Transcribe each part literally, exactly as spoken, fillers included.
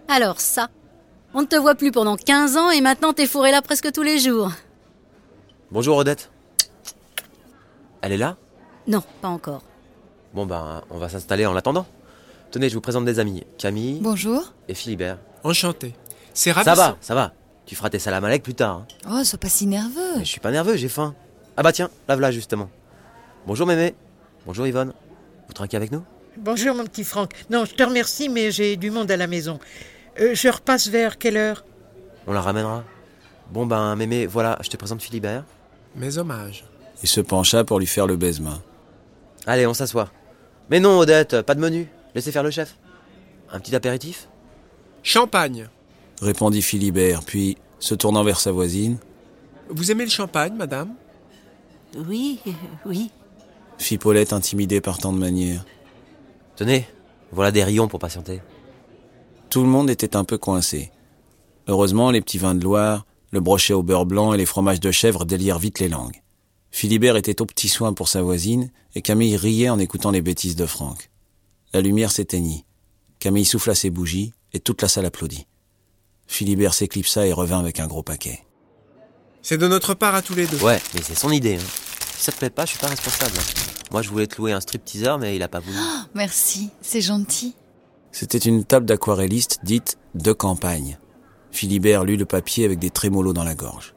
Alors ça, on ne te voit plus pendant quinze ans et maintenant t'es fourré là presque tous les jours. Bonjour Odette. Elle est là ? Non, pas encore. Bon ben, on va s'installer en attendant. Tenez, je vous présente des amis. Camille. Bonjour. Et Philibert. Enchanté. C'est ravi. Ça va, ça va. Tu feras tes salam alek plus tard. Hein. Oh, sois pas si nerveux. Mais je suis pas nerveux, j'ai faim. Ah bah tiens, là voilà justement. Bonjour Mémé. Bonjour Yvonne. Vous trinquez avec nous ? Bonjour mon petit Franck. Non, je te remercie, mais j'ai du monde à la maison. Euh, je repasse vers quelle heure ? On la ramènera. Bon ben Mémé, voilà, je te présente Philibert. Mes hommages. Il se pencha pour lui faire le baisement. Allez, on s'assoit. Mais non Odette, pas de menu. Laissez faire le chef. Un petit apéritif ? Champagne. Répondit Philibert, puis, se tournant vers sa voisine. Vous aimez le champagne, madame ? Oui, oui. Fit Paulette intimidée par tant de manières. Tenez, voilà des rayons pour patienter. Tout le monde était un peu coincé. Heureusement, les petits vins de Loire, le brochet au beurre blanc et les fromages de chèvre délièrent vite les langues. Philibert était au petit soin pour sa voisine, et Camille riait en écoutant les bêtises de Franck. La lumière s'éteignit. Camille souffla ses bougies, et toute la salle applaudit. Philibert s'éclipsa et revint avec un gros paquet. C'est de notre part à tous les deux. Ouais, mais c'est son idée. Hein. Si ça te plaît pas, je suis pas responsable. Hein. Moi, je voulais te louer un stripteaseur, mais il a pas voulu. Oh, merci, c'est gentil. C'était une table d'aquarelliste dite « de campagne ». Philibert lut le papier avec des trémolos dans la gorge.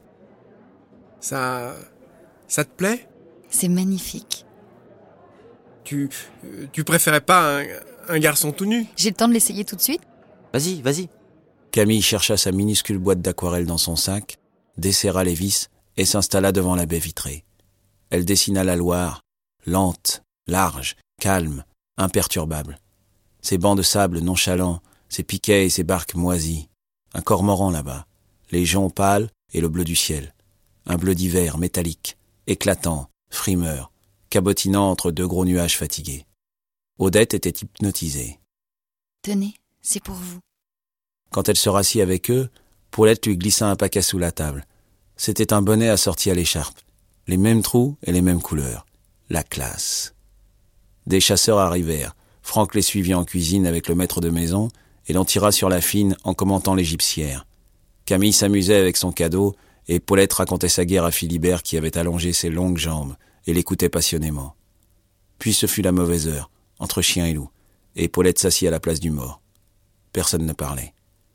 Ça... ça te plaît ? C'est magnifique. Tu... tu préférais pas un, un garçon tout nu ? J'ai le temps de l'essayer tout de suite ? Vas-y, vas-y. Camille chercha sa minuscule boîte d'aquarelle dans son sac, desserra les vis et s'installa devant la baie vitrée. Elle dessina la Loire, lente, large, calme, imperturbable. Ses bancs de sable nonchalants, ses piquets et ses barques moisies. Un cormoran là-bas, les joncs pâles et le bleu du ciel. Un bleu d'hiver métallique, éclatant, frimeur, cabotinant entre deux gros nuages fatigués. Odette était hypnotisée. Tenez, c'est pour vous. Quand elle se rassit avec eux, Paulette lui glissa un paquet sous la table. C'était un bonnet assorti à l'écharpe. Les mêmes trous et les mêmes couleurs. La classe. Des chasseurs arrivèrent. Franck les suivit en cuisine avec le maître de maison et l'on tira sur la fine en commentant l'égiptière. Camille s'amusait avec son cadeau et Paulette racontait sa guerre à Philibert qui avait allongé ses longues jambes et l'écoutait passionnément. Puis ce fut la mauvaise heure, entre chien et loup, et Paulette s'assit à la place du mort. Personne ne parlait.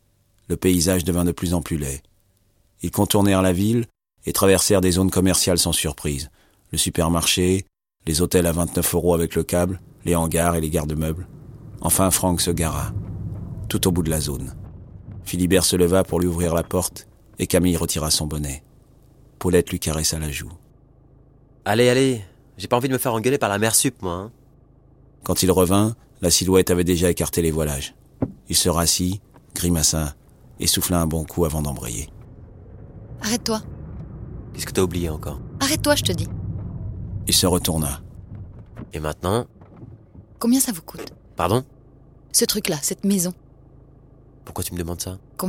Le paysage devint de plus en plus laid. Ils contournèrent la ville et traversèrent des zones commerciales sans surprise. Le supermarché, les hôtels à vingt-neuf euros avec le câble, les hangars et les garde-meubles. Enfin, Franck se gara, tout au bout de la zone. Philibert se leva pour lui ouvrir la porte et Camille retira son bonnet. Paulette lui caressa la joue. Allez, allez, j'ai pas envie de me faire engueuler par la mère sup, moi. Hein. Quand il revint, la silhouette avait déjà écarté les voilages. Il se rassit, grimaça et souffla un bon coup avant d'embrayer. Arrête-toi. Qu'est-ce que t'as oublié encore ? Arrête-toi, je te dis. Il se retourna. Et maintenant ? Combien ça vous coûte ? Pardon ? Ce truc-là, cette maison. Pourquoi tu me demandes ça ? Combien ?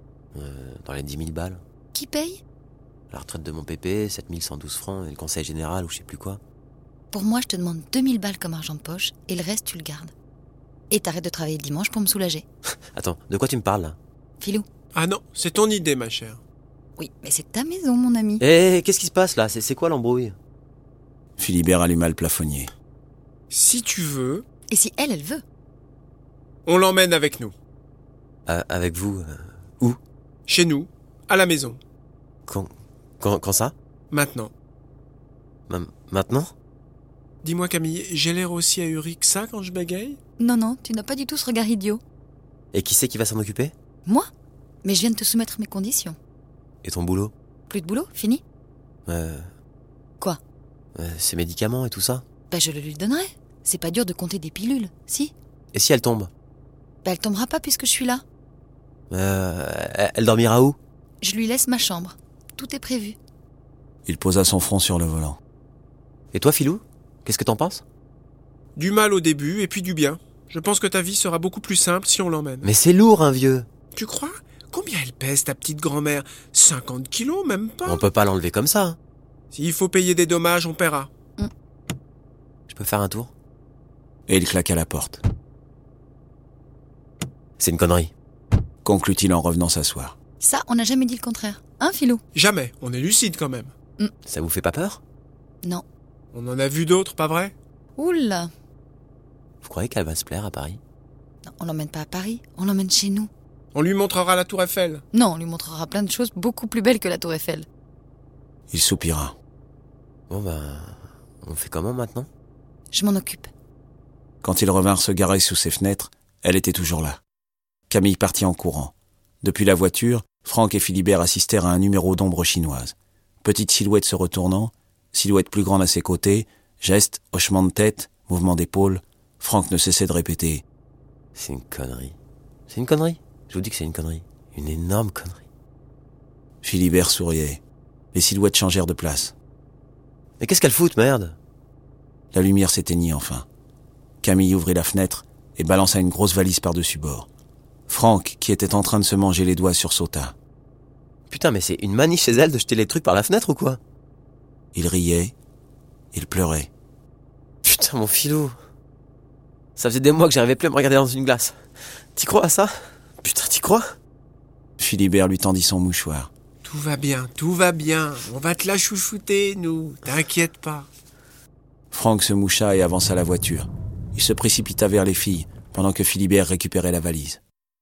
euh, Dans les dix mille balles. Qui paye ? La retraite de mon pépé, sept mille cent douze francs, et le conseil général ou je sais plus quoi. Pour moi, je te demande deux mille balles comme argent de poche et le reste, tu le gardes. Et t'arrêtes de travailler le dimanche pour me soulager. Attends, de quoi tu me parles là ? Filou. Ah non, c'est ton idée, ma chère. Oui, mais c'est ta maison, mon ami. Hé, qu'est-ce qui se passe là ? C'est, c'est quoi l'embrouille ? Philibert alluma le plafonnier. Si tu veux, Et si elle, elle veut ? on l'emmène avec nous. euh, Avec vous euh, Où ? Chez nous, à la maison. Quand, quand, quand ça ? Maintenant. Ma- Maintenant ? Dis-moi, Camille, j'ai l'air aussi ahuri que ça quand je bégaye ? Non, non, tu n'as pas du tout ce regard idiot. Et qui c'est qui va s'en occuper ? Moi ? Mais je viens de te soumettre mes conditions. Et ton boulot ? Plus de boulot ? Fini ? euh, Quoi ? euh, Ses médicaments et tout ça ? Bah, je le lui donnerai. C'est pas dur de compter des pilules, si ? Et si elle tombe ? Bah, elle tombera pas puisque je suis là. euh, Elle elle dormira où ? Je lui laisse ma chambre. Tout est prévu. Il posa son front sur le volant. Et toi, Philou ? Qu'est-ce que t'en penses ? Du mal au début et puis du bien. Je pense que ta vie sera beaucoup plus simple si on l'emmène. Mais c'est lourd, un vieux. Tu crois ? Combien elle pèse, ta petite grand-mère ? cinquante kilos, même pas. On peut pas l'enlever comme ça. Hein. S'il faut payer des dommages, on paiera. Je peux faire un tour ? Et il claqua la porte. C'est une connerie. conclut-il en revenant s'asseoir. Ça, on n'a jamais dit le contraire. Hein, Philou? Jamais, on est lucide quand même. Ça vous fait pas peur? Non. On en a vu d'autres, pas vrai? Oula. Vous croyez qu'elle va se plaire à Paris? Non, on l'emmène pas à Paris, on l'emmène chez nous. On lui montrera la tour Eiffel. Non, on lui montrera plein de choses beaucoup plus belles que la tour Eiffel. Il soupira. Bon ben, on fait comment maintenant? Je m'en occupe. Quand ils revinrent se garer sous ses fenêtres, elle était toujours là. Camille partit en courant. Depuis la voiture, Franck et Philibert assistèrent à un numéro d'ombre chinoise. Petite silhouette se retournant, silhouette plus grande à ses côtés, gestes, hochement de tête, mouvement d'épaule. Franck ne cessait de répéter « C'est une connerie. C'est une connerie. Je vous dis que c'est une connerie. Une énorme connerie. » Philibert souriait. Les silhouettes changèrent de place. « Mais qu'est-ce qu'elle fout, merde ?» La lumière s'éteignit enfin. Camille ouvrit la fenêtre et balança une grosse valise par-dessus bord. Franck, qui était en train de se manger les doigts, sursauta. « Putain, mais c'est une manie chez elle de jeter les trucs par la fenêtre ou quoi ?» Il riait. Il pleurait. « Putain, mon filou. Ça faisait des mois que j'arrivais plus à me regarder dans une glace. T'y crois à ça? Putain, t'y crois ?» Philibert lui tendit son mouchoir. « Tout va bien, tout va bien. On va te la chouchouter, nous. T'inquiète pas. » Franck se moucha et avança la voiture. Il se précipita vers les filles, pendant que Philibert récupérait la valise.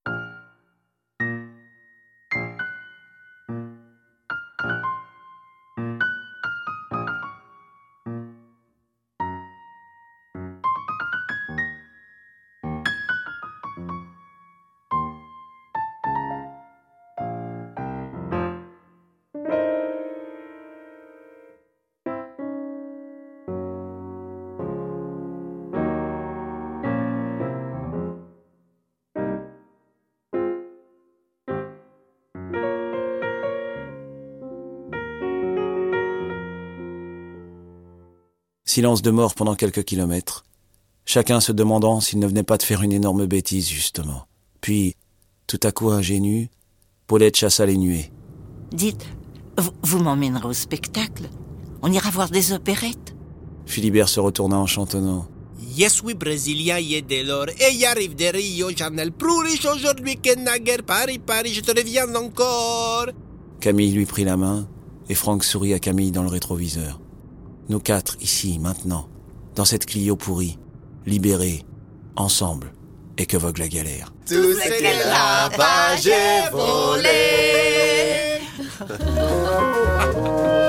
Silence de mort pendant quelques kilomètres, chacun se demandant s'il ne venait pas de faire une énorme bêtise, justement. Puis, tout à coup ingénu, Paulette chassa les nuées. « Dites, vous, vous m'emmènerez au spectacle? On ira voir des opérettes ?» Philibert se retourna en chantonnant. « Yes, oui, Brésilien, y est dès lors, et y arrive des Rio, j'en ai le plus riche aujourd'hui que naguère, Paris, Paris, je te reviens encore !» Camille lui prit la main, et Franck sourit à Camille dans le rétroviseur. Nous quatre, ici, maintenant, dans cette Clio pourrie, libérés, ensemble, et que vogue la galère. Tout ce que là-bas j'ai volé.